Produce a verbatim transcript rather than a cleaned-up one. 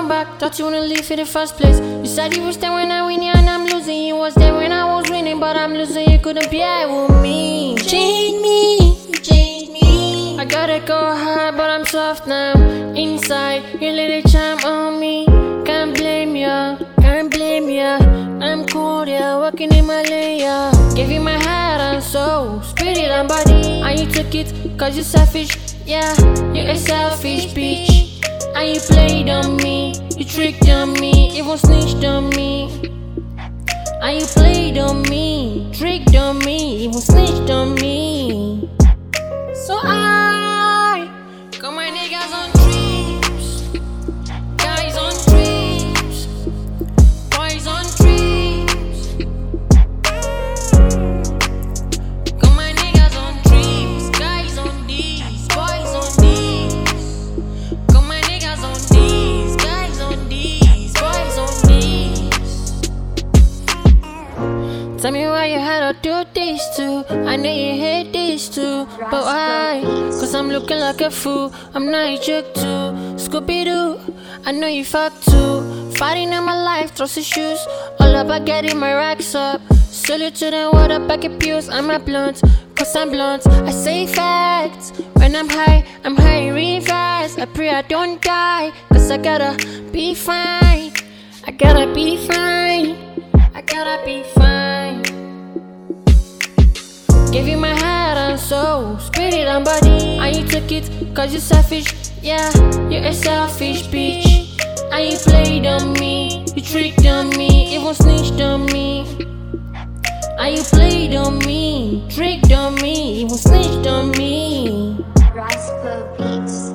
come back. Thought you wanna leave in the first place. You said you was there when I win, yeah, and I'm losing. You was there when I was winning, but I'm losing. You couldn't be here with me. Change me, change me. I gotta go hard, but I'm soft now. Inside, you let it charm on me. Can't blame ya, can't blame ya. I'm cold, yeah, walking in my lane, yeah. Gave you my heart and soul, spirit and body, and you took it cause you're selfish, yeah. You're a selfish bitch, and you played on me. You tricked on me, even snitched on me. And you played on me, tricked on me, even snitched on me. So I got my niggas on trips, guys on trips, boys on trips. Got my niggas on trips, guys on these, boys on these. Got my niggas on these, guys on these, boys on these. Tell me why you had to do this too. I know you hate this too, but why? Cause I'm looking like a fool. I'm not a joke too. Scooby-Doo, I know you fuck too. Fighting in my life, trust issues. All about getting my racks up. Salute to them, what up, I get pews. I'm not blunt, cause I'm blunt. I say facts. When I'm high, I'm high real fast. I pray I don't die, cause I gotta be fine. I gotta be fine. I gotta be fine. Gave you my heart and soul, spirit and body, and you took it cause you're selfish, yeah. You're a selfish bitch, and you played on me. You tricked on me, even snitched on me. And you played on me, tricked on me, even snitched on me. Rascal Beats.